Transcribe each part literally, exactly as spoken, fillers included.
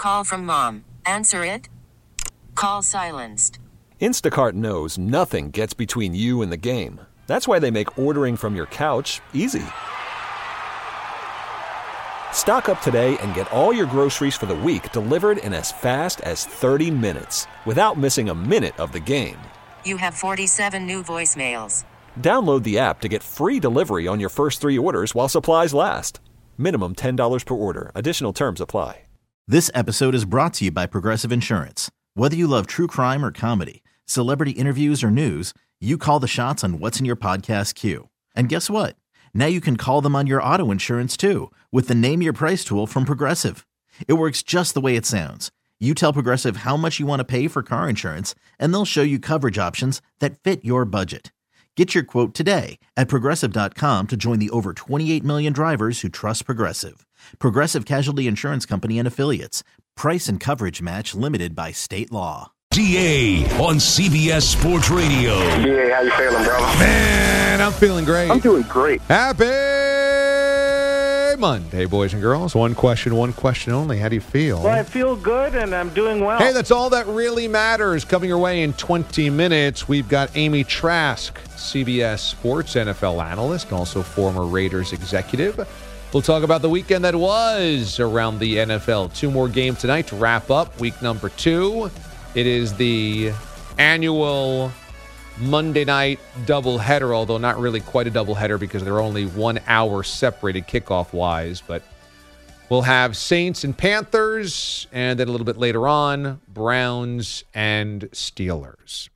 call from mom. Answer it. Call silenced. Instacart knows nothing gets between you and the game. That's why they make ordering from your couch easy. Stock up today and get all your groceries for the week delivered in as fast as thirty minutes without missing a minute of the game. You have forty-seven new voicemails. Download the app to get free delivery on your first three orders while supplies last. Minimum ten dollars per order. Additional terms apply. This episode is brought to you by Progressive Insurance. Whether you love true crime or comedy, celebrity interviews or news, you call the shots on what's in your podcast queue. And guess what? Now you can call them on your auto insurance too with the Name Your Price tool from Progressive. It works just the way it sounds. You tell Progressive how much you want to pay for car insurance, and they'll show you coverage options that fit your budget. Get your quote today at Progressive dot com to join the over twenty-eight million drivers who trust Progressive. Progressive Casualty Insurance Company and Affiliates. Price and coverage match limited by state law. D A on C B S Sports Radio. D A, how you feeling, bro? Man, I'm feeling great. I'm doing great. Happy Monday, boys and girls. One question, one question only. How do you feel? Well, I feel good, and I'm doing well. Hey, that's all that really matters. Coming your way in twenty minutes, we've got Amy Trask, C B S Sports N F L analyst, and also former Raiders executive. We'll talk about the weekend that was around the N F L. Two more games tonight to wrap up week number two. It is the annual Monday night doubleheader, although not really quite a doubleheader because they're only one hour separated kickoff-wise. But we'll have Saints and Panthers, and then a little bit later on, Browns and Steelers.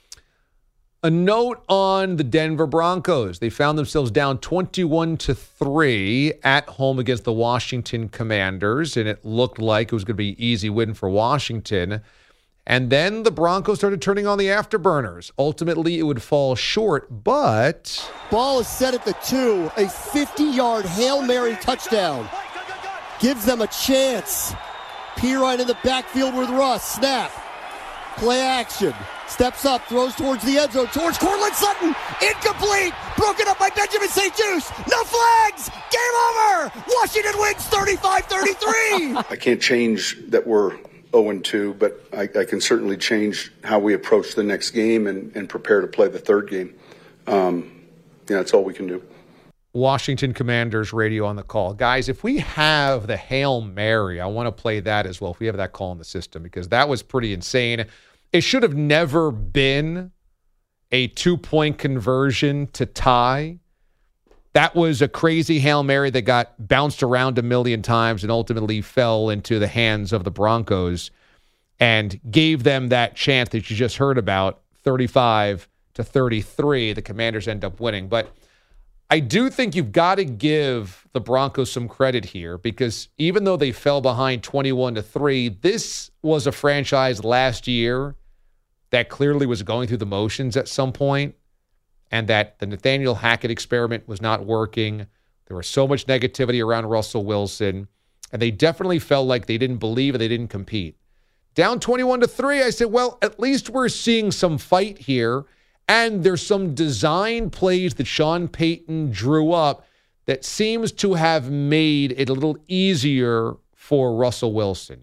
A note on the Denver Broncos. They found themselves down twenty-one to three at home against the Washington Commanders, and it looked like it was going to be an easy win for Washington. And then the Broncos started turning on the afterburners. Ultimately, it would fall short, but... Ball is set at the two. A fifty-yard Hail Mary touchdown. Gives them a chance. Pirine in the backfield with Russ. Snap. Play action. Steps up, throws towards the end zone, towards Cortland Sutton. Incomplete. Broken up by Benjamin Saint-Juste. No flags. Game over. Washington wins thirty-five thirty-three. I can't change that we're oh and two, but I, I can certainly change how we approach the next game and, and prepare to play the third game. Um, yeah, that's all we can do. Washington Commanders radio on the call. Guys, if we have the Hail Mary, I want to play that as well, if we have that call in the system, because that was pretty insane. It should have never been a two-point conversion to tie. That was a crazy Hail Mary that got bounced around a million times and ultimately fell into the hands of the Broncos and gave them that chance that you just heard about, thirty-five to thirty-three. The Commanders end up winning. But I do think you've got to give the Broncos some credit here, because even though they fell behind twenty-one to three, this was a franchise last year that clearly was going through the motions at some point, and that the Nathaniel Hackett experiment was not working. There was so much negativity around Russell Wilson, and they definitely felt like they didn't believe and they didn't compete. Down twenty-one to three, I said, well, at least we're seeing some fight here, and there's some design plays that Sean Payton drew up that seems to have made it a little easier for Russell Wilson.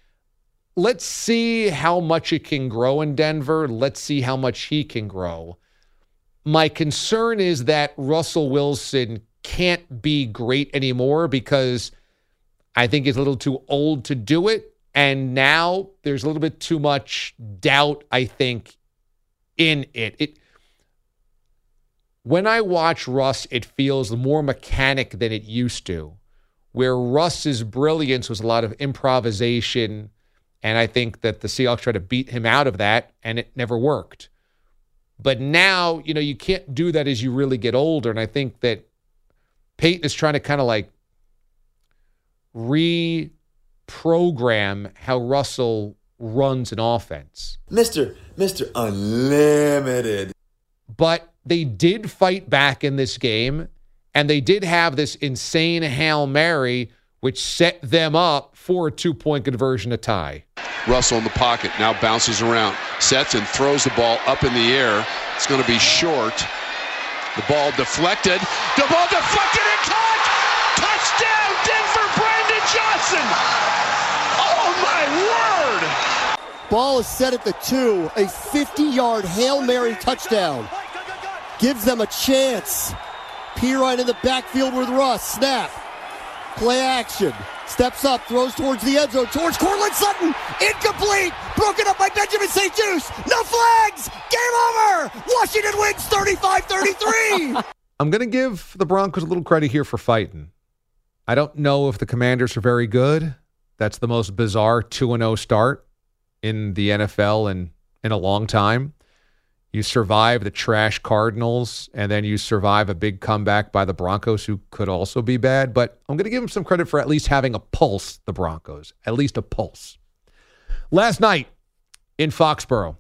Let's see how much it can grow in Denver. Let's see how much he can grow. My concern is that Russell Wilson can't be great anymore because I think he's a little too old to do it. And now there's a little bit too much doubt, I think, in it. It when I watch Russ, it feels more mechanic than it used to, where Russ's brilliance was a lot of improvisation. And I think that the Seahawks tried to beat him out of that, and it never worked. But now, you know, you can't do that as you really get older. And I think that Peyton is trying to kind of like reprogram how Russell runs an offense. Mister Mister Unlimited. But they did fight back in this game, and they did have this insane Hail Mary, which set them up for a two-point conversion to tie. Russell in the pocket, now bounces around, sets and throws the ball up in the air. It's going to be short. The ball deflected. The ball deflected and caught! Touchdown, Denver, Brandon Johnson! Oh, my Ball is set at the two. A fifty-yard Hail Mary touchdown. Gives them a chance. Pirine in the backfield with Russ. Snap. Play action. Steps up, throws towards the end zone, towards Cortland Sutton. Incomplete. Broken up by Benjamin Saint Juste. No flags. Game over. Washington wins thirty-five thirty-three. I'm going to give the Broncos a little credit here for fighting. I don't know if the Commanders are very good. That's the most bizarre two and oh start in the N F L in, in a long time. You survive the trash Cardinals, and then you survive a big comeback by the Broncos, who could also be bad. But I'm going to give them some credit for at least having a pulse, the Broncos. At least a pulse. Last night in Foxborough,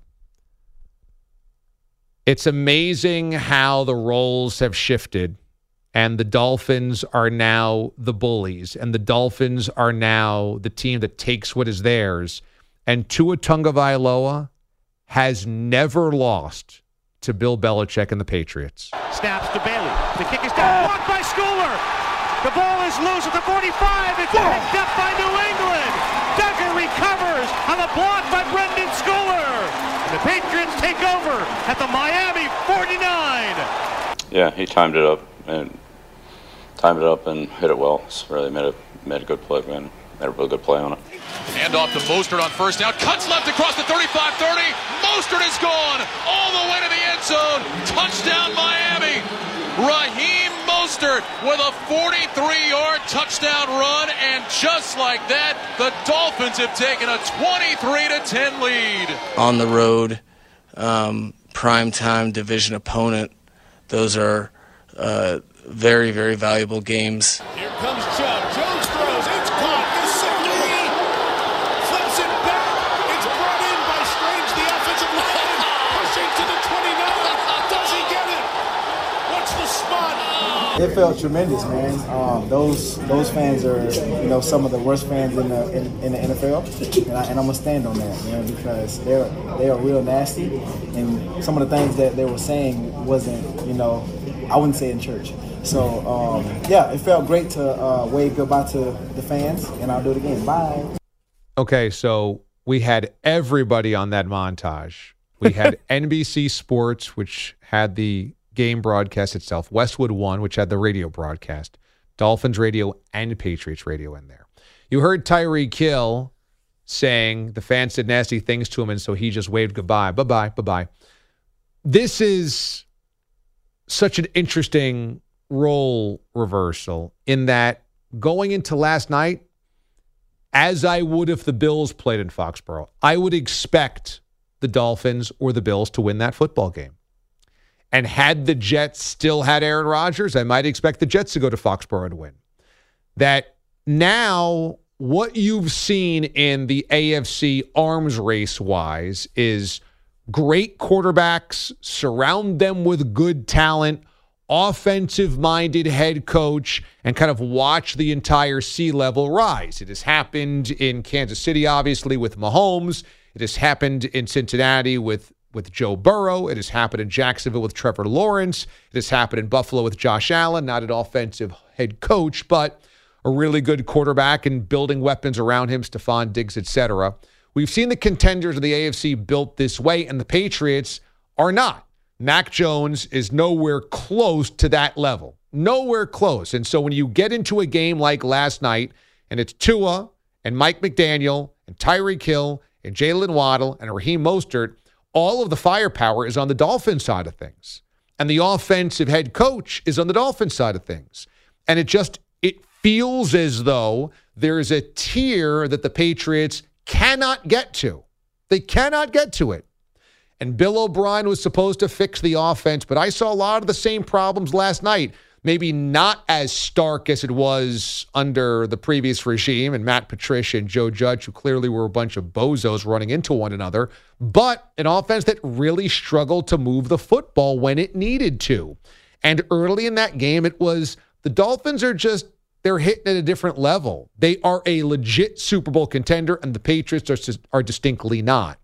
it's amazing how the roles have shifted, and the Dolphins are now the bullies, and the Dolphins are now the team that takes what is theirs. And Tua Tagovailoa has never lost to Bill Belichick and the Patriots. Snaps to Bailey. The kick is down. Blocked by Schooler. The ball is loose at the forty-five. It's picked up by New England. Duggar recovers on a block by Brendan Schooler. And the Patriots take over at the Miami forty-nine. Yeah, he timed it up and timed it up and hit it well. It's really made a made a good play, man. Made a real good play on it. Hand off to Mostert on first down. Cuts left across the thirty-five thirty. Mostert is gone all the way to the end zone. Touchdown Miami. Raheem Mostert with a forty-three-yard touchdown run. And just like that, the Dolphins have taken a twenty-three to ten lead. On the road, um, primetime division opponent. Those are uh, very, very valuable games. Here comes Chubb. Jones throws. It's caught. Gesicki flips it back. It's brought in by Strange, the offensive line. Pushing to the twenty-nine. Does he get it? What's the spot? It felt tremendous, man. Um, those those fans are, you know, some of the worst fans in the in, in the N F L, and, I, and I'm gonna stand on that, man, because they're they are real nasty, and some of the things that they were saying wasn't, you know, I wouldn't say in church. So um, yeah, it felt great to uh, wave goodbye to the fans, and I'll do it again. Bye. Okay, so we had everybody on that montage. We had N B C Sports, which had the game broadcast itself, Westwood One, which had the radio broadcast, Dolphins radio and Patriots radio in there. You heard Tyreek Hill saying the fans said nasty things to him, and so he just waved goodbye. Bye-bye, bye-bye. This is such an interesting role reversal in that going into last night, as I would if the Bills played in Foxborough, I would expect the Dolphins or the Bills to win that football game. And had the Jets still had Aaron Rodgers, I might expect the Jets to go to Foxborough and win. That now what you've seen in the A F C arms race-wise is great quarterbacks, surround them with good talent, offensive-minded head coach, and kind of watch the entire sea level rise. It has happened in Kansas City, obviously, with Mahomes. It has happened in Cincinnati with with Joe Burrow. It has happened in Jacksonville with Trevor Lawrence. It has happened in Buffalo with Josh Allen, not an offensive head coach, but a really good quarterback and building weapons around him, Stephon Diggs, et cetera. We've seen the contenders of the A F C built this way, and the Patriots are not. Mac Jones is nowhere close to that level. Nowhere close. And so when you get into a game like last night, and it's Tua and Mike McDaniel and Tyreek Hill and Jalen Waddle and Raheem Mostert, all of the firepower is on the Dolphins side of things. And the offensive head coach is on the Dolphins side of things. And it just, it feels as though there's a tier that the Patriots cannot get to. They cannot get to it. And Bill O'Brien was supposed to fix the offense, but I saw a lot of the same problems last night. Maybe not as stark as it was under the previous regime and Matt Patricia and Joe Judge, who clearly were a bunch of bozos running into one another, but an offense that really struggled to move the football when it needed to. And early in that game, it was the Dolphins are just, they're hitting at a different level. They are a legit Super Bowl contender, and the Patriots are, are distinctly not.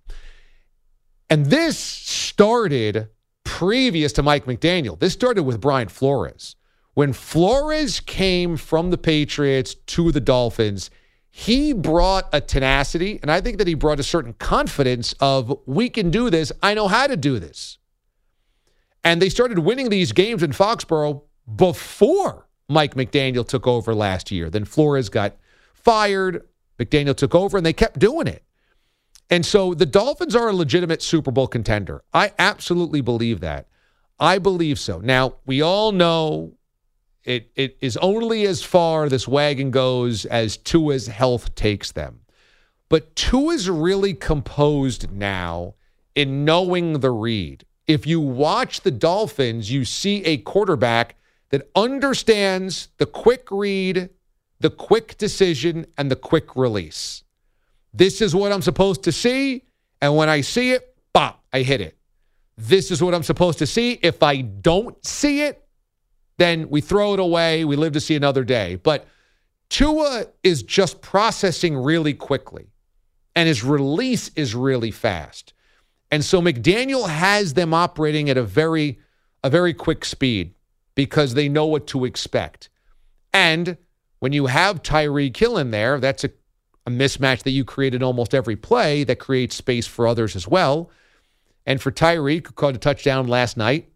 And this started previous to Mike McDaniel. This started with Brian Flores. When Flores came from the Patriots to the Dolphins, he brought a tenacity, and I think that he brought a certain confidence of, we can do this. I know how to do this. And they started winning these games in Foxborough before Mike McDaniel took over last year. Then Flores got fired. McDaniel took over, and they kept doing it. And so the Dolphins are a legitimate Super Bowl contender. I absolutely believe that. I believe so. Now, we all know it it is only as far this wagon goes as Tua's health takes them. But Tua's really composed now in knowing the read. If you watch the Dolphins, you see a quarterback that understands the quick read, the quick decision, and the quick release. This is what I'm supposed to see, and when I see it, bop, I hit it. This is what I'm supposed to see. If I don't see it, then we throw it away. We live to see another day. But Tua is just processing really quickly, and his release is really fast. And so McDaniel has them operating at a very, a very quick speed because they know what to expect. And when you have Tyreek Hill in there, that's a, a mismatch that you create in almost every play that creates space for others as well. And for Tyreek, who caught a touchdown last night,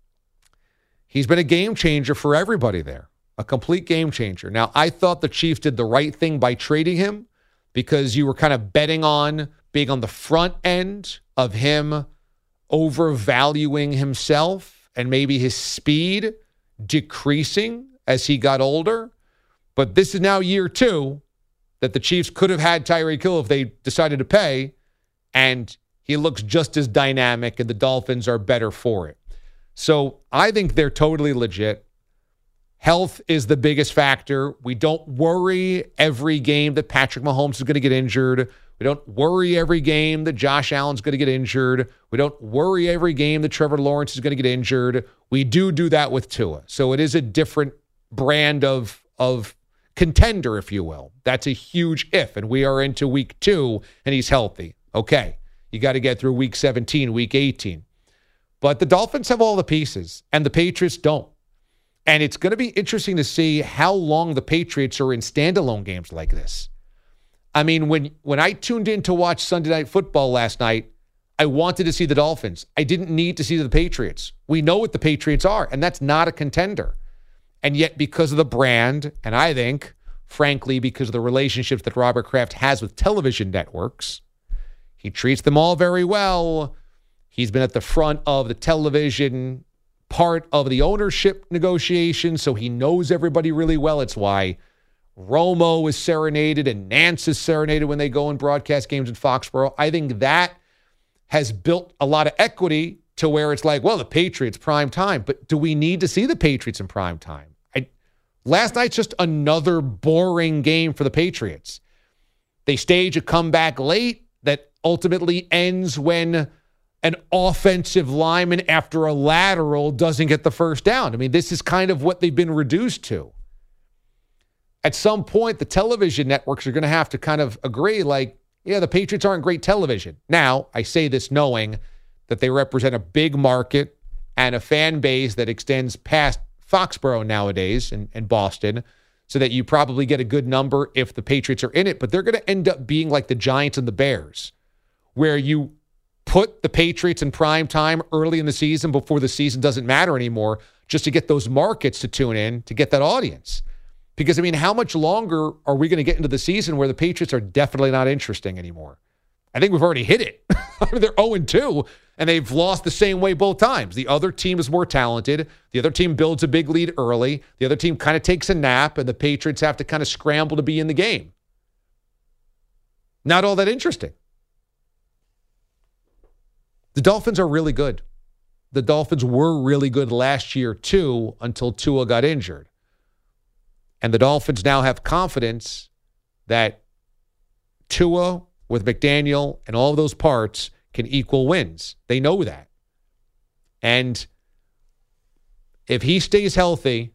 he's been a game changer for everybody there, a complete game changer. Now, I thought the Chiefs did the right thing by trading him because you were kind of betting on being on the front end of him overvaluing himself and maybe his speed decreasing as he got older. But this is now year two that the Chiefs could have had Tyreek Hill if they decided to pay, and he looks just as dynamic, and the Dolphins are better for it. So I think they're totally legit. Health is the biggest factor. We don't worry every game that Patrick Mahomes is going to get injured. We don't worry every game that Josh Allen's going to get injured. We don't worry every game that Trevor Lawrence is going to get injured. We do do that with Tua. So it is a different brand of, of contender, if you will. That's a huge if, and we are into week two, and he's healthy. Okay, you got to get through week seventeen, week eighteen. But the Dolphins have all the pieces, and the Patriots don't. And it's going to be interesting to see how long the Patriots are in standalone games like this. I mean, when, when I tuned in to watch Sunday Night Football last night, I wanted to see the Dolphins. I didn't need to see the Patriots. We know what the Patriots are, and that's not a contender. And yet, because of the brand, and I think, frankly, because of the relationships that Robert Kraft has with television networks, he treats them all very well. He's been at the front of the television part of the ownership negotiation, so he knows everybody really well. It's why Romo is serenaded and Nance is serenaded when they go and broadcast games in Foxborough. I think that has built a lot of equity to where it's like, well, the Patriots, prime time. But do we need to see the Patriots in prime time? I, last night's just another boring game for the Patriots. They stage a comeback late that ultimately ends when an offensive lineman after a lateral doesn't get the first down. I mean, this is kind of what they've been reduced to. At some point, the television networks are going to have to kind of agree, like, yeah, the Patriots aren't great television. Now, I say this knowing that they represent a big market and a fan base that extends past Foxborough nowadays and, and Boston, so that you probably get a good number if the Patriots are in it. But they're going to end up being like the Giants and the Bears, where you put the Patriots in prime time early in the season before the season doesn't matter anymore, just to get those markets to tune in, to get that audience. Because, I mean, how much longer are we going to get into the season where the Patriots are definitely not interesting anymore? I think we've already hit it. I mean, they're oh and two, and they've lost the same way both times. The other team is more talented. The other team builds a big lead early. The other team kind of takes a nap, and the Patriots have to kind of scramble to be in the game. Not all that interesting. The Dolphins are really good. The Dolphins were really good last year, too, until Tua got injured. And the Dolphins now have confidence that Tua with McDaniel and all of those parts can equal wins. They know that. And if he stays healthy,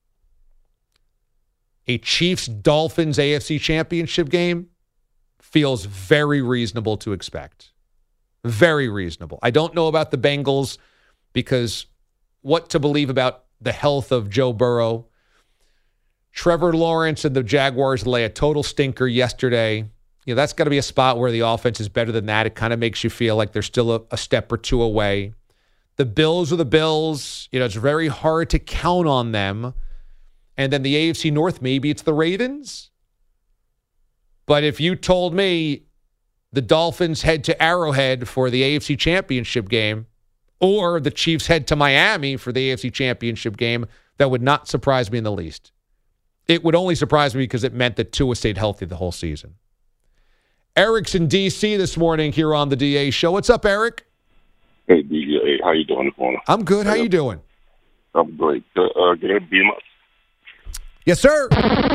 a Chiefs-Dolphins A F C Championship game feels very reasonable to expect. Very reasonable. I don't know about the Bengals because what to believe about the health of Joe Burrow. Trevor Lawrence and the Jaguars lay a total stinker yesterday. You know, that's got to be a spot where the offense is better than that. It kind of makes you feel like they're still a, a step or two away. The Bills are the Bills. You know, it's very hard to count on them. And then the A F C North, maybe it's the Ravens. But if you told me the Dolphins head to Arrowhead for the A F C Championship game, or the Chiefs head to Miami for the A F C Championship game, that would not surprise me in the least. It would only surprise me because it meant that Tua stayed healthy the whole season. Eric's in D C this morning here on the D A Show. What's up, Eric? Hey, D A. How you doing this morning? I'm good. How you doing? I'm great. Uh, uh, can I beam up? Yes, sir.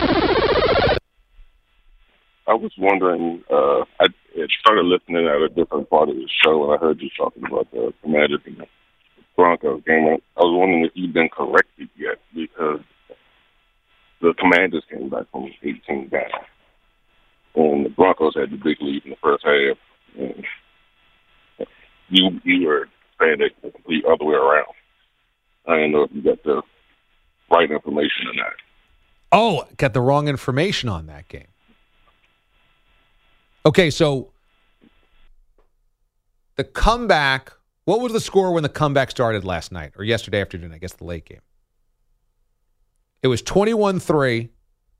I was wondering, uh, I started listening at a different part of the show, and I heard you talking about the Commanders and the Broncos game. I was wondering if you've been corrected yet, because the Commanders came back from eighteen down, and the Broncos had the big lead in the first half. And you you were saying it the complete other way around. I didn't know if you got the right information or not. Oh, got the wrong information on that game. Okay, so the comeback, what was the score when the comeback started last night or yesterday afternoon, I guess the late game? It was twenty-one three,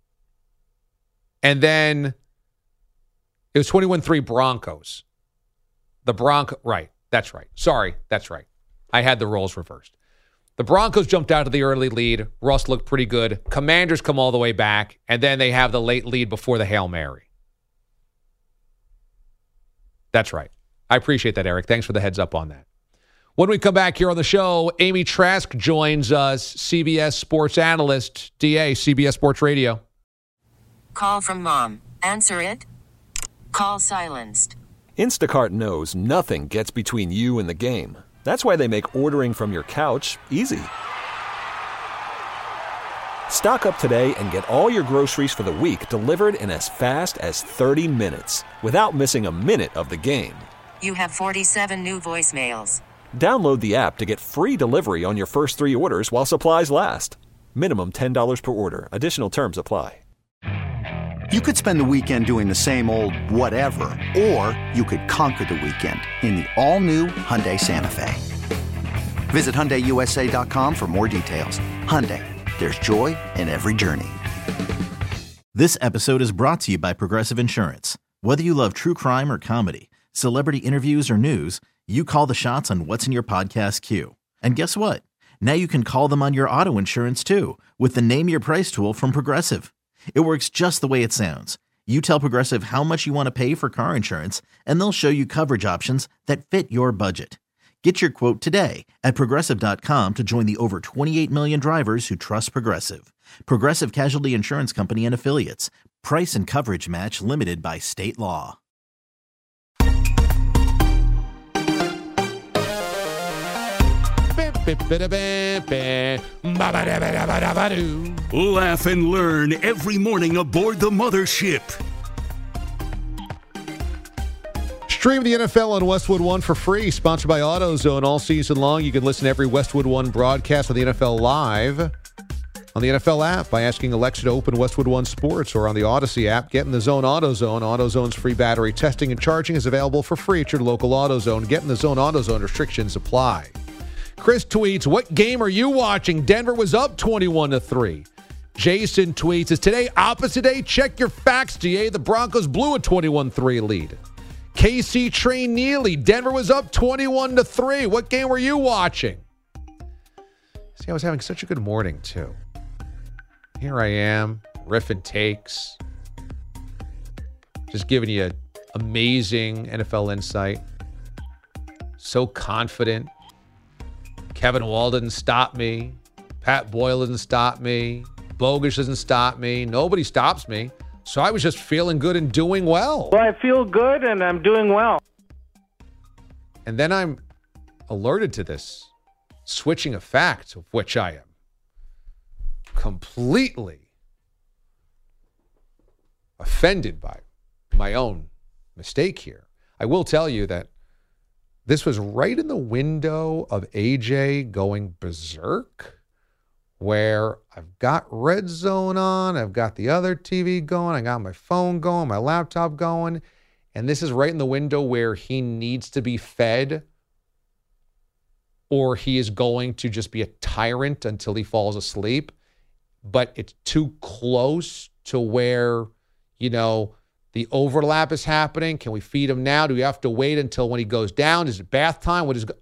and then it was twenty-one three Broncos. The Bronco, right, that's right. Sorry, that's right. I had the roles reversed. The Broncos jumped out to the early lead. Russ looked pretty good. Commanders come all the way back, and then they have the late lead before the Hail Mary. That's right. I appreciate that, Eric. Thanks for the heads up on that. When we come back here on the show, Amy Trask joins us, C B S sports analyst, D A, C B S Sports Radio. Call from mom. Answer it. Call silenced. Instacart knows nothing gets between you and the game. That's why they make ordering from your couch easy. Stock up today and get all your groceries for the week delivered in as fast as thirty minutes without missing a minute of the game. You have forty-seven new voicemails. Download the app to get free delivery on your first three orders while supplies last. Minimum ten dollars per order. Additional terms apply. You could spend the weekend doing the same old whatever, or you could conquer the weekend in the all-new Hyundai Santa Fe. Visit Hyundai U S A dot com for more details. Hyundai. There's joy in every journey. This episode is brought to you by Progressive Insurance. Whether you love true crime or comedy, celebrity interviews or news, you call the shots on what's in your podcast queue. And guess what? Now you can call them on your auto insurance too with the Name Your Price tool from Progressive. It works just the way it sounds. You tell Progressive how much you want to pay for car insurance, and they'll show you coverage options that fit your budget. Get your quote today at Progressive dot com to join the over twenty-eight million drivers who trust Progressive. Progressive Casualty Insurance Company and Affiliates. Price and coverage match limited by state law. Laugh and learn every morning aboard the mothership. Stream the N F L on Westwood One for free, sponsored by AutoZone. All season long, you can listen to every Westwood One broadcast of the N F L live on the N F L app by asking Alexa to open Westwood One Sports, or on the Odyssey app. Get in the zone, AutoZone. AutoZone's free battery testing and charging is available for free at your local AutoZone. Get in the zone, AutoZone. Restrictions apply. Chris tweets, what game are you watching? Denver was up twenty-one to three. Jason tweets, is today opposite day? Check your facts, D A. The Broncos blew a twenty-one three lead. K C Trey Neely, Denver was up twenty-one to three. What game were you watching? See, I was having such a good morning, too. Here I am, riffing takes. Just giving you amazing N F L insight. So confident. Kevin Wall didn't stop me. Pat Boyle didn't stop me. Bogusch doesn't stop me. Nobody stops me. So I was just feeling good and doing well. Well, I feel good and I'm doing well. And then I'm alerted to this switching of facts, of which I am completely offended by my own mistake here. I will tell you that this was right in the window of A J going berserk where I've got Red Zone on, I've got the other T V going, I got my phone going, my laptop going, and this is right in the window where he needs to be fed or he is going to just be a tyrant until he falls asleep. But it's too close to where, you know, the overlap is happening. Can we feed him now? Do we have to wait until when he goes down? Is it bath time? What is go-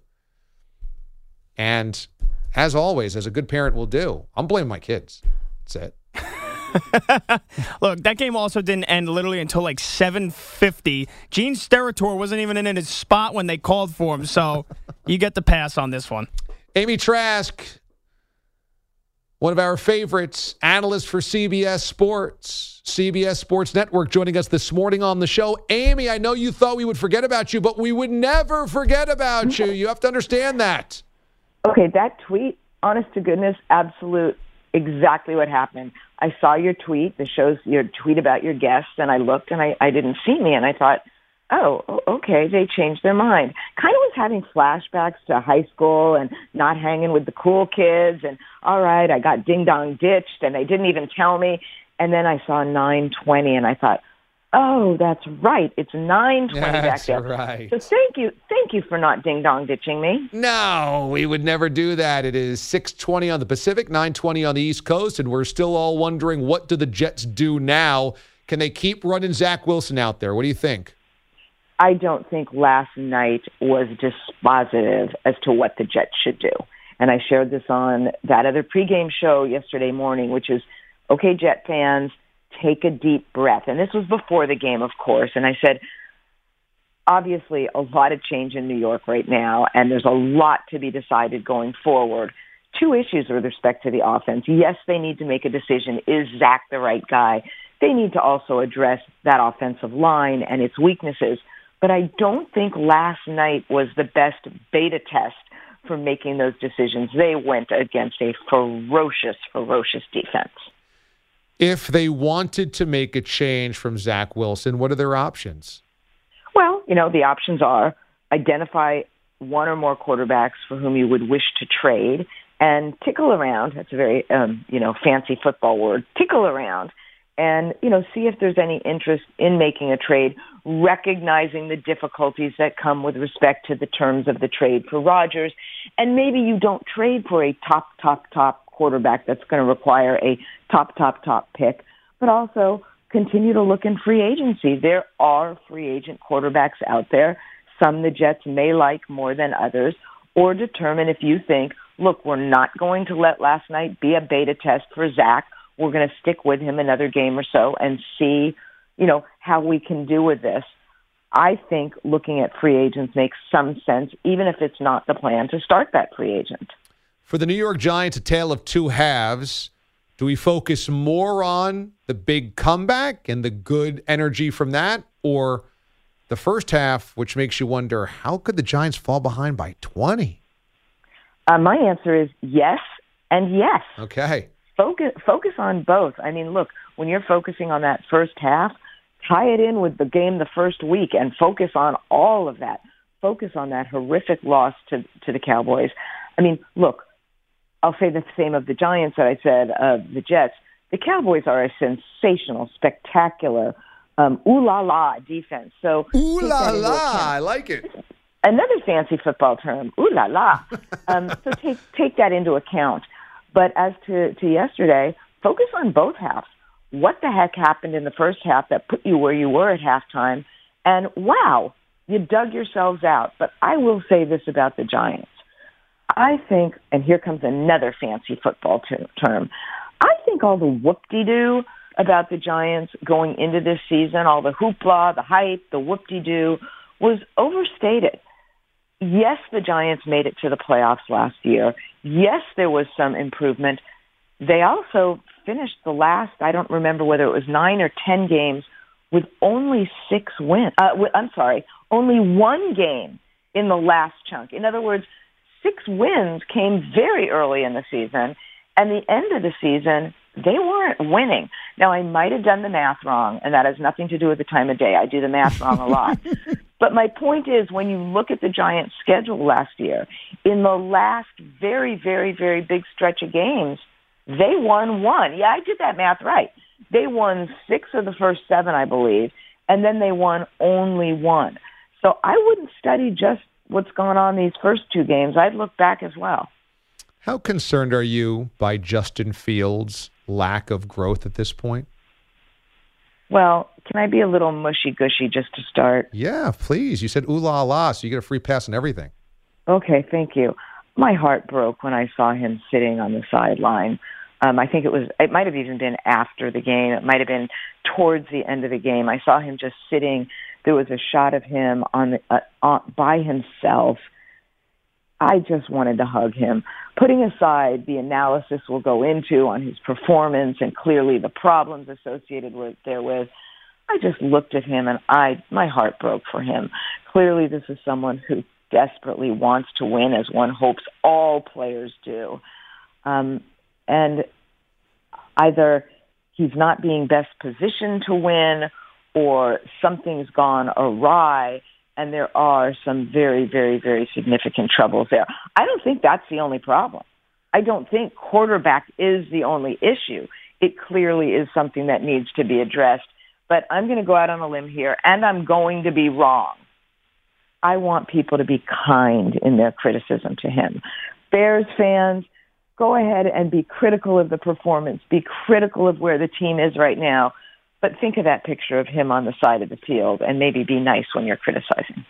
And as always, as a good parent will do, I'm blaming my kids. That's it. Look, that game also didn't end literally until like seven fifty. Gene Steratore wasn't even in his spot when they called for him, so you get the pass on this one. Amy Trask, one of our favorites, analyst for C B S Sports, C B S Sports Network, joining us this morning on the show. Amy, I know you thought we would forget about you, but we would never forget about you. You have to understand that. Okay, that tweet, honest to goodness, absolute, exactly what happened. I saw your tweet, the show's your tweet about your guests, and I looked and I, I didn't see me, and I thought, oh, okay, they changed their mind. Kind of was having flashbacks to high school and not hanging with the cool kids, and all right, I got ding-dong ditched, and they didn't even tell me. And then I saw nine twenty, and I thought, oh, that's right. It's nine twenty back there. Right. So thank you. Thank you for not ding-dong ditching me. No, we would never do that. It is six twenty on the Pacific, nine twenty on the East Coast, and we're still all wondering, what do the Jets do now? Can they keep running Zach Wilson out there? What do you think? I don't think last night was dispositive as to what the Jets should do. And I shared this on that other pregame show yesterday morning, which is, okay, Jet fans, take a deep breath. And this was before the game, of course. And I said, obviously, a lot of change in New York right now, and there's a lot to be decided going forward. Two issues with respect to the offense. Yes, they need to make a decision. Is Zach the right guy? They need to also address that offensive line and its weaknesses. But I don't think last night was the best beta test for making those decisions. They went against a ferocious, ferocious defense. If they wanted to make a change from Zach Wilson, what are their options? Well, you know, the options are identify one or more quarterbacks for whom you would wish to trade and tickle around. That's a very, um, you know, fancy football word. Tickle around and, you know, see if there's any interest in making a trade, recognizing the difficulties that come with respect to the terms of the trade for Rodgers. And maybe you don't trade for a top, top, top quarterback that's going to require a top, top, top pick, but also continue to look in free agency. There are free agent quarterbacks out there, some the Jets may like more than others, or determine if you think, look, we're not going to let last night be a beta test for Zach. We're going to stick with him another game or so and see, you know, how we can do with this. I think looking at free agents makes some sense, even if it's not the plan to start that free agent. For the New York Giants, a tale of two halves. Do we focus more on the big comeback and the good energy from that, or the first half, which makes you wonder, how could the Giants fall behind by twenty? Uh, my answer is yes and yes. Okay. Focus, focus on both. I mean, look, when you're focusing on that first half, tie it in with the game the first week and focus on all of that. Focus on that horrific loss to, to the Cowboys. I mean, look, I'll say the same of the Giants that I said of the Jets. The Cowboys are a sensational, spectacular, um, ooh-la-la defense. So ooh-la-la, I like it. Another fancy football term, ooh-la-la. um, so take take that into account. But as to, to yesterday, focus on both halves. What the heck happened in the first half that put you where you were at halftime? And wow, you dug yourselves out. But I will say this about the Giants. I think, and here comes another fancy football ter- term, I think all the whoop-de-doo about the Giants going into this season, all the hoopla, the hype, the whoop-de-doo, was overstated. Yes, the Giants made it to the playoffs last year. Yes, there was some improvement. They also finished the last, I don't remember whether it was nine or ten games, with only six wins. Uh, I'm sorry, only one game in the last chunk. In other words, six wins came very early in the season, and the end of the season, they weren't winning. Now, I might have done the math wrong, and that has nothing to do with the time of day. I do the math wrong a lot. But my point is, when you look at the Giants' schedule last year, in the last very, very, very big stretch of games, They won one. Yeah, I did that math right. They won six of the first seven, I believe, and then they won only one. So I wouldn't study just what's going on these first two games. I'd look back as well. How concerned are you by Justin Fields' lack of growth at this point? Well, can I be a little mushy-gushy just to start? Yeah, please. You said ooh la la, so you get a free pass on everything. Okay, thank you. My heart broke when I saw him sitting on the sideline. Um, I think it was, it might have even been after the game. It might have been towards the end of the game. I saw him just sitting. There was a shot of him on the, uh, on, by himself. I just wanted to hug him. Putting aside the analysis we'll go into on his performance and clearly the problems associated with therewith, I just looked at him and I my heart broke for him. Clearly this is someone who desperately wants to win, as one hopes all players do. Um, and either he's not being best positioned to win or something's gone awry, and there are some very, very, very significant troubles there. I don't think that's the only problem. I don't think quarterback is the only issue. It clearly is something that needs to be addressed. But I'm going to go out on a limb here, and I'm going to be wrong. I want people to be kind in their criticism to him. Bears fans, go ahead and be critical of the performance. Be critical of where the team is right now. But think of that picture of him on the side of the field and maybe be nice when you're criticizing.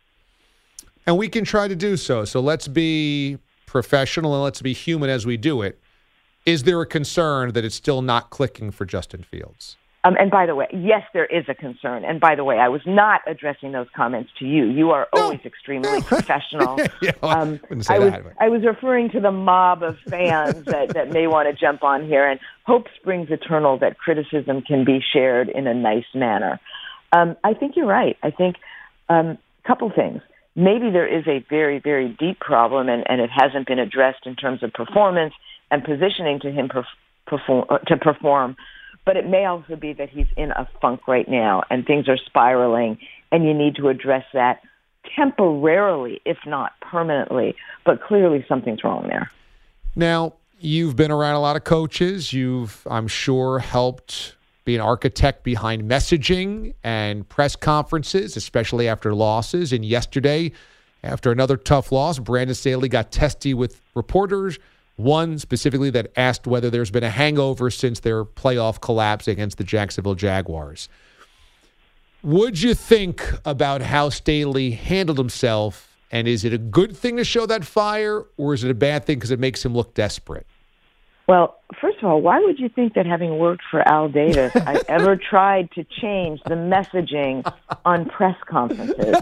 And we can try to do so. So let's be professional and let's be human as we do it. Is there a concern that it's still not clicking for Justin Fields? Um, and by the way, yes, there is a concern. And by the way, I was not addressing those comments to you. You are always no. extremely professional. yeah, well, um, I wouldn't say I was, that. But... I was referring to the mob of fans that, that may want to jump on here. And hope springs eternal that criticism can be shared in a nice manner. Um, I think you're right. I think a um, couple things. Maybe there is a very, very deep problem, and, and it hasn't been addressed in terms of performance and positioning to him perf- perform, uh, to perform. But it may also be that he's in a funk right now and things are spiraling and you need to address that temporarily, if not permanently. But clearly something's wrong there. Now, you've been around a lot of coaches. You've, I'm sure, helped be an architect behind messaging and press conferences, especially after losses. And yesterday, after another tough loss, Brandon Staley got testy with reporters. One specifically that asked whether there's been a hangover since their playoff collapse against the Jacksonville Jaguars. What'd you think about how Staley handled himself, and is it a good thing to show that fire, or is it a bad thing because it makes him look desperate? Well, first of all, why would you think that having worked for Al Davis, I ever tried to change the messaging on press conferences?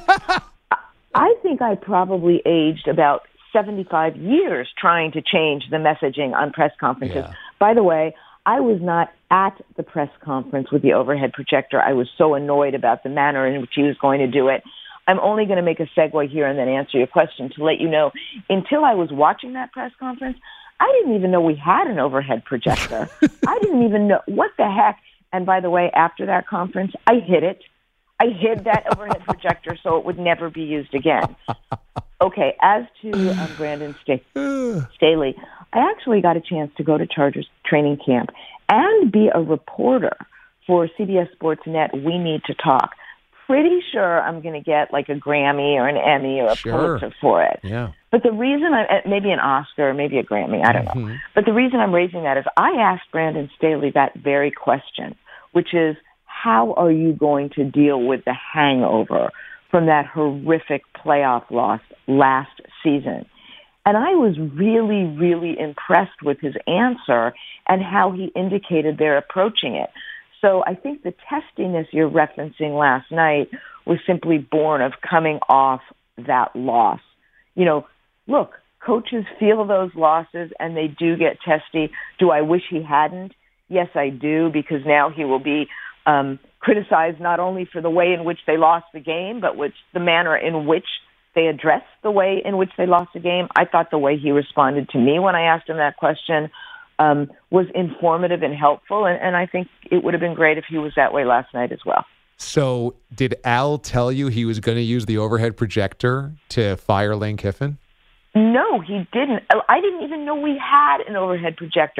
I think I probably aged about seventy-five years trying to change the messaging on press conferences. Yeah. By the way, I was not at the press conference with the overhead projector. I was so annoyed about the manner in which he was going to do it. I'm only going to make a segue here and then answer your question to let you know, until I was watching that press conference, I didn't even know we had an overhead projector. I didn't even know what the heck. And by the way, after that conference, I hid it. I hid that overhead projector so it would never be used again. Okay, as to um, Brandon St- Staley, I actually got a chance to go to Chargers training camp and be a reporter for C B S Sports Net We Need to Talk. Pretty sure I'm going to get like a Grammy or an Emmy or a sure. Pulitzer for it. Yeah. But the reason, I, maybe an Oscar, maybe a Grammy, I don't know. Mm-hmm. But the reason I'm raising that is I asked Brandon Staley that very question, which is, how are you going to deal with the hangover from that horrific playoff loss last season? And I was really, really impressed with his answer and how he indicated they're approaching it. So I think the testiness you're referencing last night was simply born of coming off that loss. You know, look, coaches feel those losses and they do get testy. Do I wish he hadn't? Yes, I do, because now he will be um, criticized not only for the way in which they lost the game, but which the manner in which they addressed the way in which they lost the game. I thought the way he responded to me when I asked him that question um, was informative and helpful, and, and I think it would have been great if he was that way last night as well. So did Al tell you he was going to use the overhead projector to fire Lane Kiffin? No, he didn't. I didn't even know we had an overhead projector.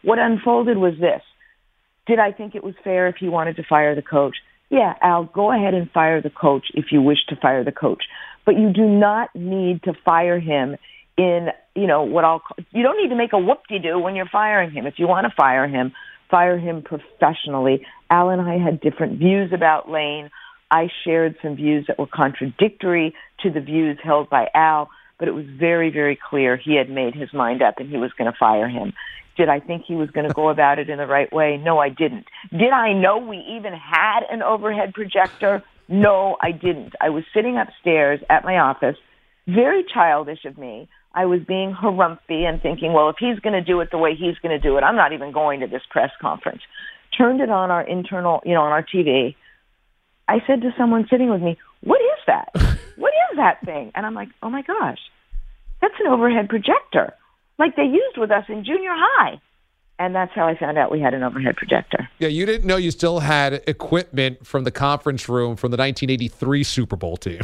What unfolded was this. Did I think it was fair if he wanted to fire the coach? Yeah, Al, go ahead and fire the coach if you wish to fire the coach. But you do not need to fire him in, you know, what I'll call, you don't need to make a whoop-de-doo when you're firing him. If you want to fire him, fire him professionally. Al and I had different views about Lane. I shared some views that were contradictory to the views held by Al, but it was very, very clear he had made his mind up and he was going to fire him. Did I think he was going to go about it in the right way? No, I didn't. Did I know we even had an overhead projector? No, I didn't. I was sitting upstairs at my office, very childish of me. I was being harumphy and thinking, well, if he's going to do it the way he's going to do it, I'm not even going to this press conference. Turned it on our internal, you know, on our T V. I said to someone sitting with me, what is that? What is that thing? And I'm like, oh my gosh, that's an overhead projector, like they used with us in junior high. And that's how I found out we had an overhead projector. Yeah, you didn't know you still had equipment from the conference room from the nineteen eighty-three Super Bowl team.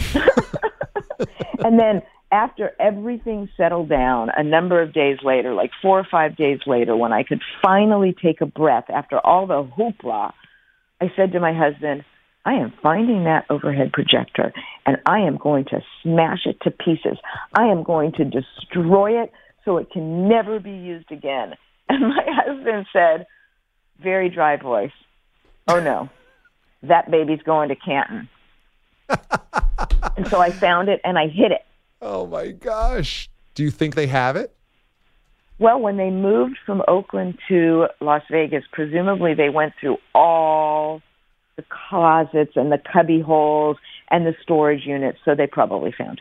And then after everything settled down, a number of days later, like four or five days later, when I could finally take a breath after all the hoopla, I said to my husband, I am finding that overhead projector, and I am going to smash it to pieces. I am going to destroy it so it can never be used again. And my husband said, very dry voice, oh no, that baby's going to Canton. And so I found it and I hid it. Oh my gosh. Do you think they have it? Well, when they moved from Oakland to Las Vegas, presumably they went through all the closets and the cubby holes and the storage units, so they probably found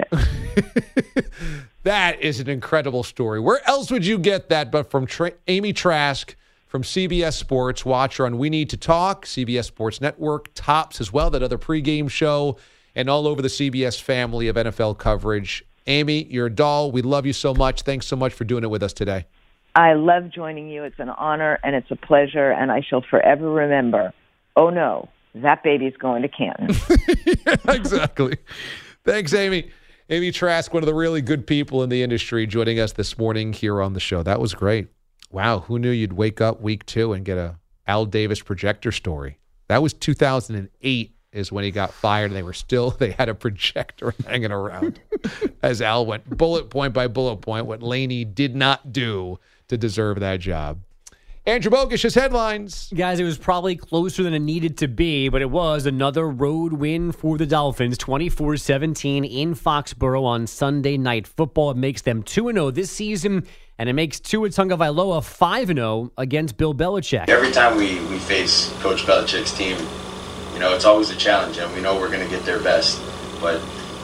it. That is an incredible story. Where else would you get that but from Tra- Amy Trask from C B S Sports, watcher on We Need to Talk, C B S Sports Network, Tops as well, that other pregame show, and all over the C B S family of N F L coverage. Amy, you're a doll. We love you so much. Thanks so much for doing it with us today. I love joining you. It's an honor and it's a pleasure, and I shall forever remember, oh no, that baby's going to Canton. Yeah, exactly. Thanks, Amy. Amy Trask, one of the really good people in the industry, joining us this morning here on the show. That was great. Wow, who knew you'd wake up week two and get a Al Davis projector story? That was two thousand eight is when he got fired, and they were still, they had a projector hanging around as Al went bullet point by bullet point what Laney did not do to deserve that job. Andrew Bogish's headlines. Guys, it was probably closer than it needed to be, but it was another road win for the Dolphins, twenty-four seventeen in Foxborough on Sunday Night Football. It makes them two and oh this season, and it makes Tua Tagovailoa five and oh against Bill Belichick. Every time we, we face Coach Belichick's team, you know, it's always a challenge, and we know we're going to get their best. But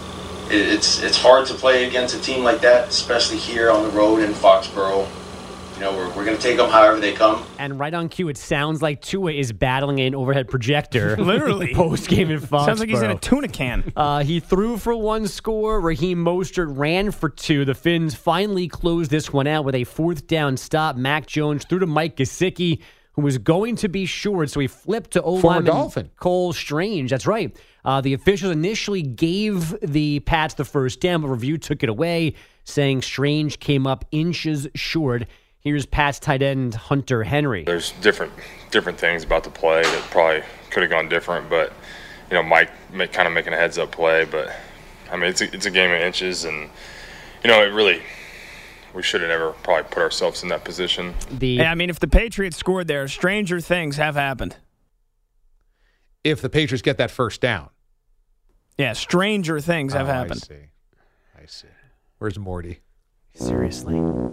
it, it's, it's hard to play against a team like that, especially here on the road in Foxborough. You know, we're, we're going to take them however they come. And right on cue, it sounds like Tua is battling an overhead projector. Literally. Post-game in Foxborough. Sounds like he's in a tuna can. Uh, he threw for one score. Raheem Mostert ran for two. The Finns finally closed this one out with a fourth down stop. Mac Jones threw to Mike Gesicki, who was going to be short, so he flipped to O-lineman Dolphin Cole Strange. That's right. Uh, the officials initially gave the Pats the first down, but review took it away, saying Strange came up inches short. Here's Pat's tight end, Hunter Henry. There's different different things about the play that probably could have gone different, but, you know, Mike make, kind of making a heads-up play. But, I mean, it's a, it's a game of inches, and, you know, it really – we should have never probably put ourselves in that position. The yeah, I mean, if the Patriots scored there, stranger things have happened. If the Patriots get that first down. Yeah, stranger things have oh, happened. I see. I see. Where's Morty? Seriously.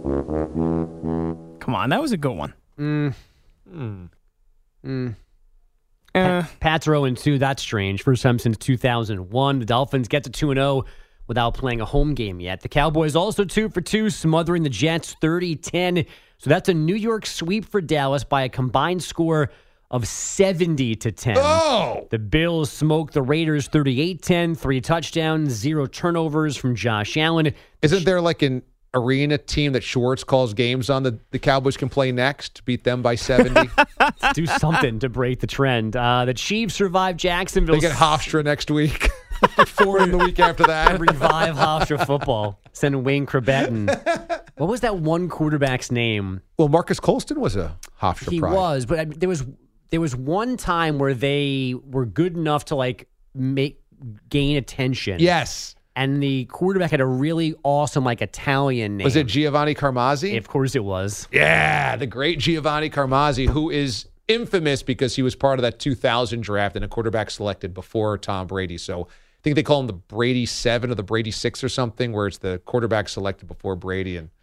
Come on, that was a good one. Mm. Mm. Mm. Uh. Pats are oh and two. That's strange. First time since two thousand one. The Dolphins get to two and oh without playing a home game yet. The Cowboys also two for two, smothering the Jets thirty ten. So that's a New York sweep for Dallas by a combined score of seventy to ten. Oh! The Bills smoked the Raiders thirty-eight ten, three touchdowns, zero turnovers from Josh Allen. Isn't there like an arena team that Schwartz calls games on that the Cowboys can play next to beat them by seventy? Do something to break the trend. Uh, the Chiefs survive Jacksonville. They get Hofstra next week. Four in the week after that. Revive Hofstra football. Send Wayne Crebetten What was that one quarterback's name? Well, Marcus Colston was a Hofstra He Pride. was, but I, there was there was one time where they were good enough to like make gain attention. Yes. And the quarterback had a really awesome, like, Italian name. Was it Giovanni Carmazzi? Of course it was. Yeah, the great Giovanni Carmazzi, who is infamous because he was part of that two thousand draft and a quarterback selected before Tom Brady. So I think they call him the Brady seven or the Brady six or something, where it's the quarterback selected before Brady, and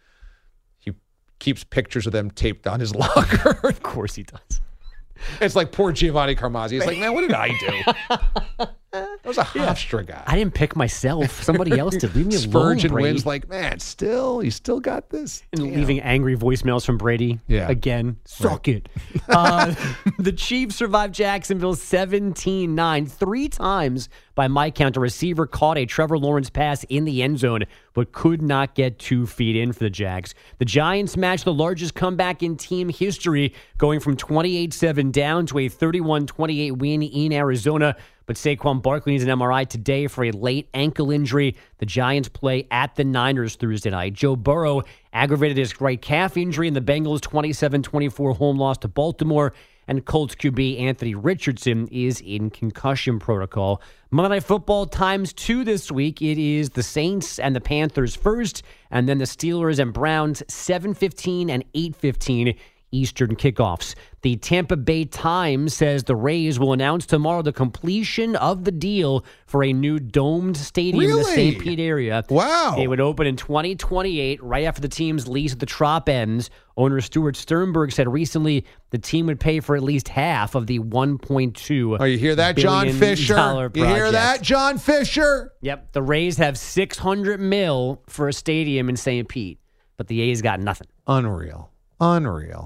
he keeps pictures of them taped on his locker. Of course he does. It's like poor Giovanni Carmazzi. He's like, man, what did I do? That was a Hofstra guy. I didn't pick myself. Somebody else did. Leave me alone, Spurgeon Brady. wins like, man, still, you still got this. And Damn. leaving angry voicemails from Brady. Yeah. Again. Suck it. uh, the Chiefs survived Jacksonville seventeen nine. Three times, by my count, a receiver caught a Trevor Lawrence pass in the end zone, but could not get two feet in for the Jags. The Giants matched the largest comeback in team history, going from twenty-eight seven down to a thirty-one twenty-eight win in Arizona. But Saquon Barkley needs an M R I today for a late ankle injury. The Giants play at the Niners Thursday night. Joe Burrow aggravated his right calf injury in the Bengals' twenty-seven twenty-four home loss to Baltimore. And Colts Q B Anthony Richardson is in concussion protocol. Monday Night Football times two this week. It is the Saints and the Panthers first, and then the Steelers and Browns seven fifteen and eight fifteen Eastern kickoffs. The Tampa Bay Times says the Rays will announce tomorrow the completion of the deal for a new domed stadium in the Really? Saint Pete area. Wow. It would open in twenty twenty-eight, right after the team's lease at the Trop ends. Owner Stuart Sternberg said recently the team would pay for at least half of the one point two Oh, you hear that, John billion Fisher? dollar You hear project. that, John Fisher? Yep, the Rays have six hundred mil for a stadium in Saint Pete, but the A's got nothing. Unreal. Unreal.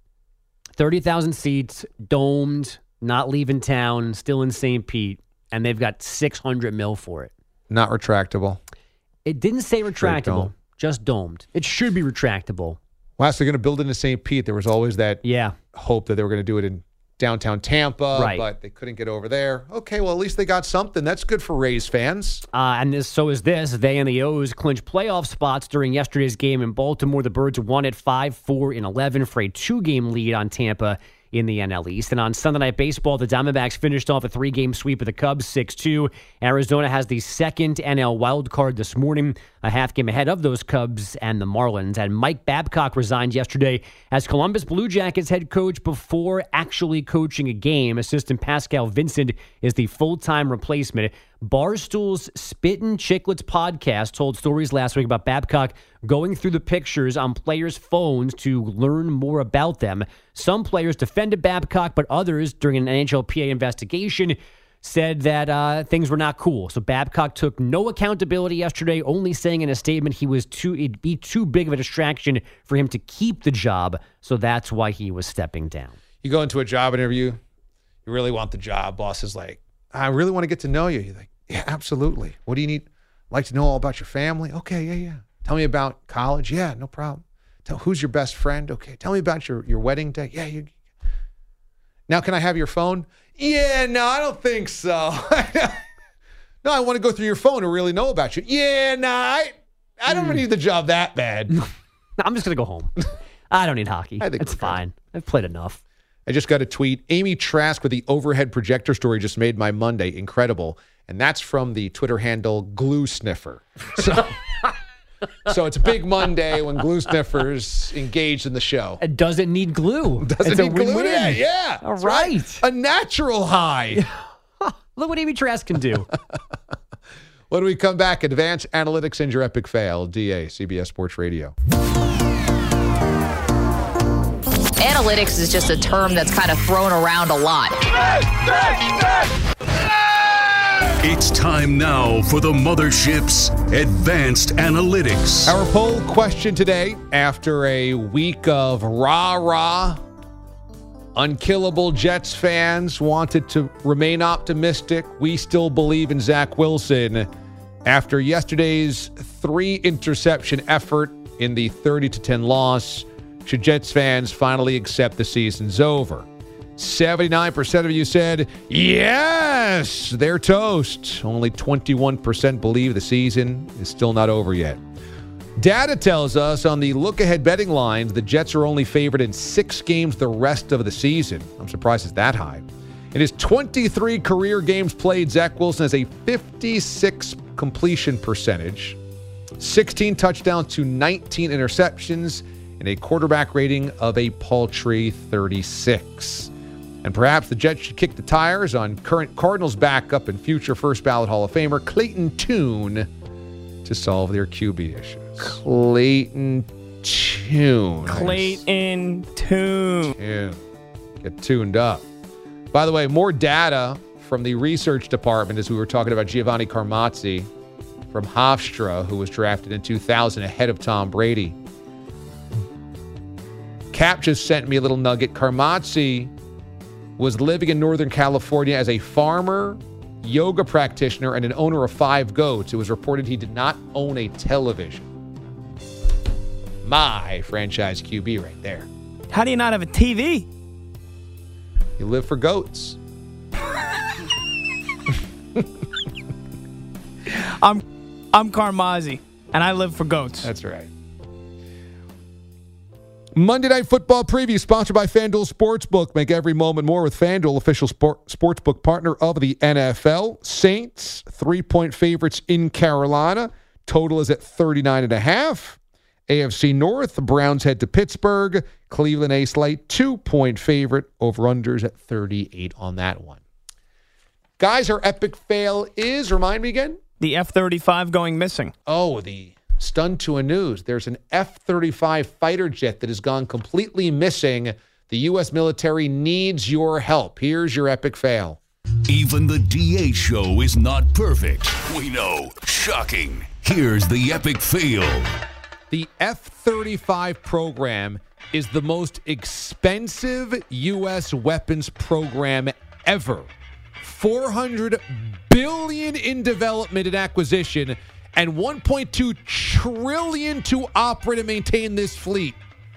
thirty thousand seats, domed, not leaving town, still in Saint Pete, and they've got six hundred mil for it. Not retractable. It didn't say retractable, dome. just domed. It should be retractable. Wow, so they're going to build into Saint Pete. There was always that Yeah. hope that they were going to do it in downtown Tampa, Right. but they couldn't get over there. Okay, well, at least they got something. That's good for Rays fans. Uh, and this, so is this. They and the O's clinched playoff spots during yesterday's game in Baltimore. The Birds won at five four and eleven for a two-game lead on Tampa in the N L East. And on Sunday Night Baseball, the Diamondbacks finished off a three-game sweep of the Cubs, six two. Arizona has the second N L wild card this morning, a half game ahead of those Cubs and the Marlins. And Mike Babcock resigned yesterday as Columbus Blue Jackets head coach before actually coaching a game. Assistant Pascal Vincent is the full-time replacement. Barstool's Spittin' Chicklets podcast told stories last week about Babcock going through the pictures on players' phones to learn more about them. Some players defended Babcock, but others, during an N H L P A investigation, said that uh, things were not cool. So Babcock took no accountability yesterday, only saying in a statement he was too it'd be too big of a distraction for him to keep the job. So that's why he was stepping down. You go into a job interview, you really want the job. Boss is like, I really want to get to know you. You're like, yeah, absolutely. What do you need? Like to know all about your family? Okay, yeah, yeah. Tell me about college? Yeah, no problem. Tell who's your best friend? Okay. Tell me about your, your wedding day? Yeah, you. Now, can I have your phone? Yeah, no, I don't think so. No, I want to go through your phone and really know about you. Yeah, no, I, I don't Mm. need the job that bad. I'm just going to go home. I don't need hockey. I think it's we're good. fine. I've played enough. I just got a tweet. Amy Trask with the overhead projector story just made my Monday incredible. And that's from the Twitter handle Glue Sniffer. So, so it's a big Monday when Glue Sniffer's engaged in the show. It doesn't need glue. Doesn't it's need a glue win-win. today. Yeah. All that's right. A natural high. Look what Amy Trask can do. When we come back, advanced analytics and your epic fail. D A, C B S Sports Radio. Analytics is just a term that's kind of thrown around a lot. It's time now for the Mothership's Advanced Analytics. Our poll question today, after a week of rah-rah, unkillable Jets fans wanted to remain optimistic. We still believe in Zach Wilson. After yesterday's three-interception effort in the thirty to ten loss, should Jets fans finally accept the season's over? seventy-nine percent of you said, yes, they're toast. Only twenty-one percent believe the season is still not over yet. Data tells us on the look-ahead betting lines, the Jets are only favored in six games the rest of the season. I'm surprised it's that high. In his twenty-three career games played, Zach Wilson has a fifty-six completion percentage, sixteen touchdowns to nineteen interceptions, and a quarterback rating of a paltry thirty-six. And perhaps the Jets should kick the tires on current Cardinals backup and future first ballot Hall of Famer Clayton Tune to solve their Q B issues. Clayton Tune. Clayton Tune. Tune. Get tuned up. By the way, more data from the research department as we were talking about Giovanni Carmazzi from Hofstra, who was drafted in two thousand ahead of Tom Brady. Cap just sent me a little nugget. Carmazzi was living in Northern California as a farmer, yoga practitioner, and an owner of five goats. It was reported he did not own a television. My franchise Q B right there. How do you not have a T V? You live for goats. I'm I'm Carmazzi, and I live for goats. That's right. Monday Night Football preview sponsored by FanDuel Sportsbook. Make every moment more with FanDuel, official sport, sportsbook partner of the N F L. Saints, three-point favorites in Carolina. Total is at thirty-nine and a half. A F C North, Browns head to Pittsburgh. Cleveland a slight two-point favorite. Over-unders at thirty-eight on that one. Guys, our epic fail is, remind me again? The F thirty-five going missing. Oh, the stunned to a news. There's an F thirty-five fighter jet that has gone completely missing. The U S military needs your help. Here's your epic fail. Even the D A show is not perfect. We know. Shocking. Here's the epic fail. The F thirty-five program is the most expensive U S weapons program ever. four hundred billion dollars in development and acquisition, and one point two trillion dollars to operate and maintain this fleet.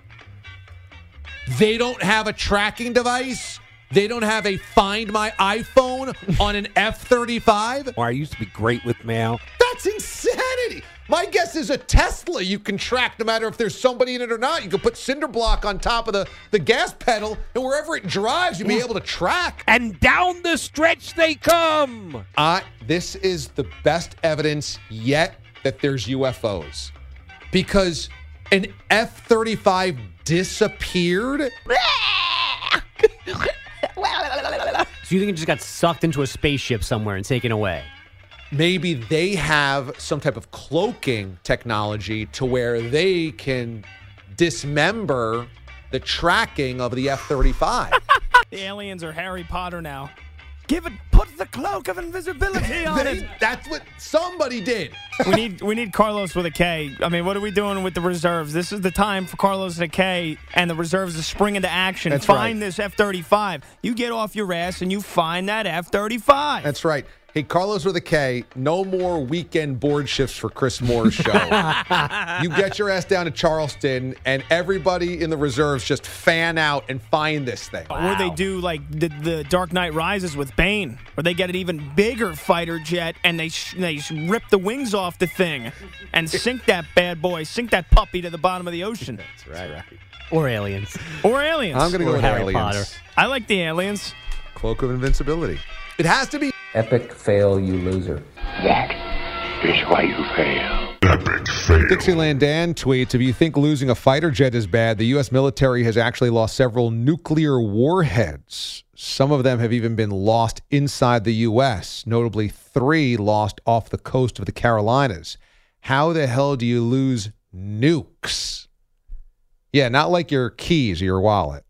They don't have a tracking device. They don't have a Find My iPhone on an F thirty-five. Well, I used to be great with mail. That's insanity. My guess is a Tesla you can track no matter if there's somebody in it or not. You can put cinder block on top of the, the gas pedal, and wherever it drives, you'll be able to track. And down the stretch they come. Uh, this is the best evidence yet that there's U F Os. Because an F thirty-five disappeared. So you think it just got sucked into a spaceship somewhere and taken away? Maybe they have some type of cloaking technology to where they can dismember the tracking of the F thirty-five. The aliens are Harry Potter now. Give it, put the cloak of invisibility on they, it. That's what somebody did. we need we need Carlos with a K. I mean, what are we doing with the reserves? This is the time for Carlos with a K and the reserves to spring into action. That's find right. this F thirty-five. You get off your ass and you find that F thirty-five. That's right. Hey, Carlos with a K, no more weekend board shifts for Chris Moore's show. You get your ass down to Charleston, and everybody in the reserves just fan out and find this thing. Wow. Or they do like the, the Dark Knight Rises with Bane, where they get an even bigger fighter jet and they sh- they sh- rip the wings off the thing and sink that bad boy, sink that puppy to the bottom of the ocean. That's right. That's right. Or aliens. Or aliens. I'm going to go with Harry aliens. Potter. I like the aliens. Cloak of invincibility. It has to be. Epic fail, you loser. That is why you fail. Epic fail. Dixieland Dan tweets, if you think losing a fighter jet is bad, the U S military has actually lost several nuclear warheads. Some of them have even been lost inside the U S, notably three lost off the coast of the Carolinas. How the hell do you lose nukes? Yeah, not like your keys or your wallet.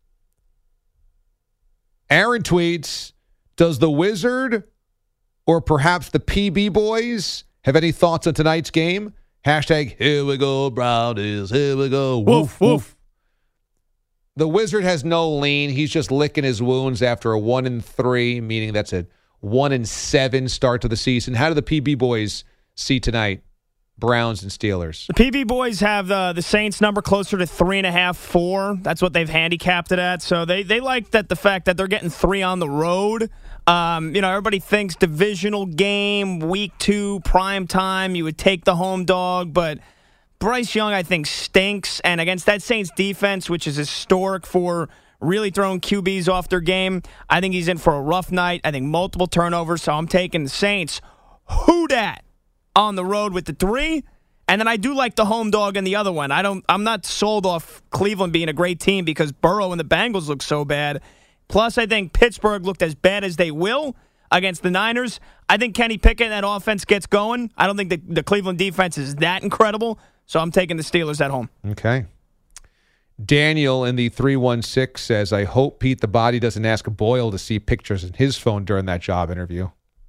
Aaron tweets, does the Wizard or perhaps the P B boys have any thoughts on tonight's game? Hashtag, here we go, Brownies, here we go. Woof, woof. The Wizard has no lean. He's just licking his wounds after a one and three, meaning that's a one and seven start to the season. How do the P B boys see tonight? Browns and Steelers. The P B boys have the the Saints number closer to three and a half, four. That's what they've handicapped it at. So they they like that the fact that they're getting three on the road. Um, you know, everybody thinks divisional game, week two, prime time. You would take the home dog, but Bryce Young, I think, stinks. And against that Saints defense, which is historic for really throwing Q Bs off their game, I think he's in for a rough night. I think multiple turnovers, so I'm taking the Saints. Who dat on the road with the three? And then I do like the home dog in the other one. I don't, I'm not sold off Cleveland being a great team because Burrow and the Bengals look so bad. Plus, I think Pittsburgh looked as bad as they will against the Niners. I think Kenny Pickett and that offense gets going. I don't think the, the Cleveland defense is that incredible, so I'm taking the Steelers at home. Okay. Daniel in the three one six says, I hope Pete the Body doesn't ask Boyle to see pictures in his phone during that job interview.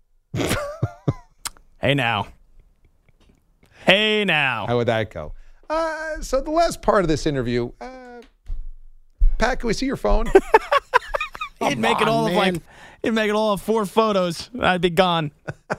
Hey, now. Hey, now. How would that go? Uh, so the last part of this interview, uh, Pat, can we see your phone? He'd make on, it all man. of like, he'd make it all of four photos. I'd be gone.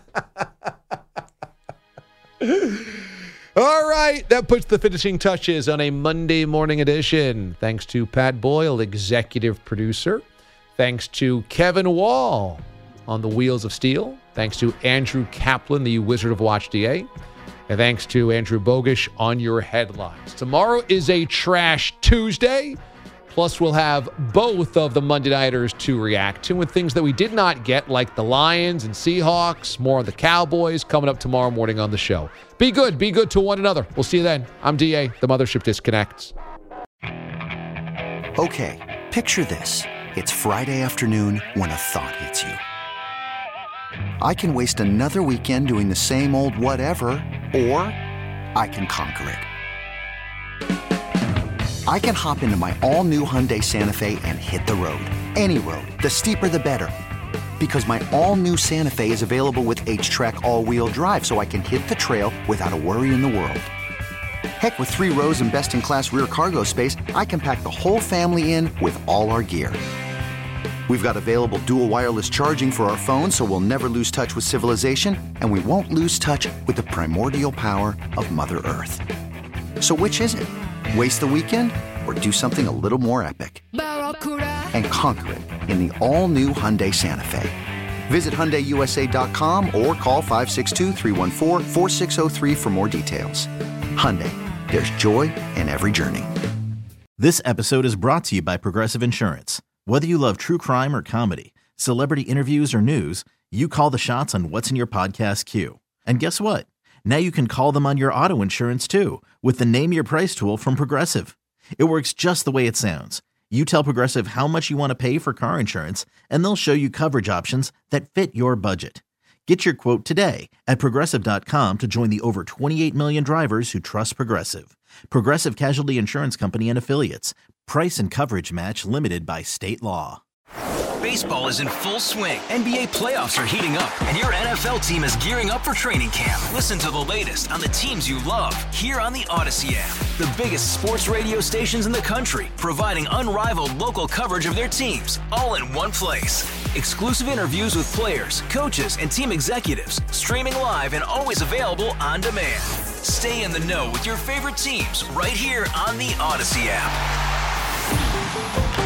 All right, that puts the finishing touches on a Monday morning edition. Thanks to Pat Boyle, executive producer. Thanks to Kevin Wall on the Wheels of Steel. Thanks to Andrew Kaplan, the Wizard of Watch D A. And thanks to Andrew Bogish on your headlines. Tomorrow is a Trash Tuesday. Plus, we'll have both of the Monday Nighters to react to, with things that we did not get, like the Lions and Seahawks. More on the Cowboys coming up tomorrow morning on the show. Be good. Be good to one another. We'll see you then. I'm D A. The Mothership disconnects. Okay, picture this. It's Friday afternoon when a thought hits you. I can waste another weekend doing the same old whatever, or I can conquer it. I can hop into my all-new Hyundai Santa Fe and hit the road. Any road. The steeper, the better. Because my all-new Santa Fe is available with H-Track all-wheel drive, so I can hit the trail without a worry in the world. Heck, with three rows and best-in-class rear cargo space, I can pack the whole family in with all our gear. We've got available dual wireless charging for our phones, so we'll never lose touch with civilization, and we won't lose touch with the primordial power of Mother Earth. So which is it? Waste the weekend or do something a little more epic? And conquer it in the all-new Hyundai Santa Fe. Visit Hyundai U S A dot com or call five six two, three one four, four six zero three for more details. Hyundai, there's joy in every journey. This episode is brought to you by Progressive Insurance. Whether you love true crime or comedy, celebrity interviews or news, you call the shots on what's in your podcast queue. And guess what? Now you can call them on your auto insurance too, with the Name Your Price tool from Progressive. It works just the way it sounds. You tell Progressive how much you want to pay for car insurance, and they'll show you coverage options that fit your budget. Get your quote today at Progressive dot com to join the over twenty-eight million drivers who trust Progressive. Progressive Casualty Insurance Company and Affiliates. Price and coverage match limited by state law. Baseball is in full swing. N B A playoffs are heating up, and your N F L team is gearing up for training camp. Listen to the latest on the teams you love here on the Odyssey app. The biggest sports radio stations in the country, providing unrivaled local coverage of their teams, all in one place. Exclusive interviews with players, coaches, and team executives, streaming live and always available on demand. Stay in the know with your favorite teams right here on the Odyssey app.